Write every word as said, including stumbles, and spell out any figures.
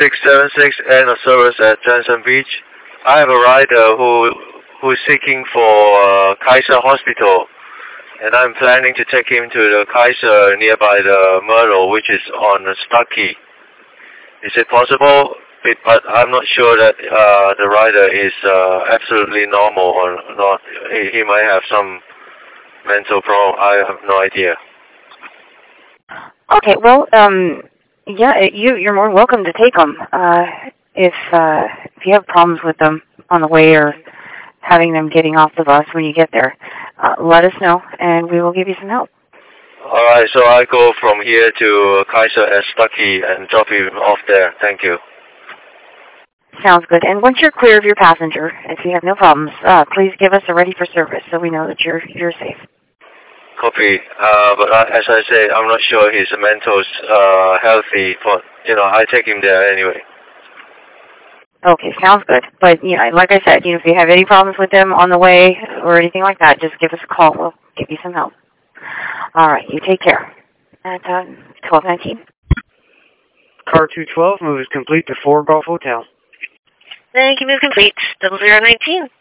six seven six end of service at Johnson Beach. I have a rider who who is seeking for uh, Kaiser Hospital, and I'm planning to take him to the Kaiser nearby the Myrtle, which is on Stuckey. Is it possible? It, but I'm not sure that uh, the rider is uh, absolutely normal or not. He, he might have some mental problem. I have no idea. Okay, well, um, yeah, you, you're more welcome to take them. Uh, if, uh, if you have problems with them on the way or having them getting off the bus when you get there, uh, let us know, and we will give you some help. All right, so I go from here to Kaiser at Stuckey and drop him off there. Thank you. Sounds good. And once you're clear of your passenger, if you have no problems, uh, please give us a ready for service so we know that you're you're safe. Copy. Uh, but uh, as I say, I'm not sure his mental's uh, healthy, but, you know, I take him there anyway. Okay, sounds good. But, you know, like I said, you know, if you have any problems with him on the way or anything like that, just give us a call. We'll give you some help. All right, you take care. At uh, twelve nineteen. Car two twelve, move is complete to four Golf Hotel. Thank you, move complete. Double zero nineteen.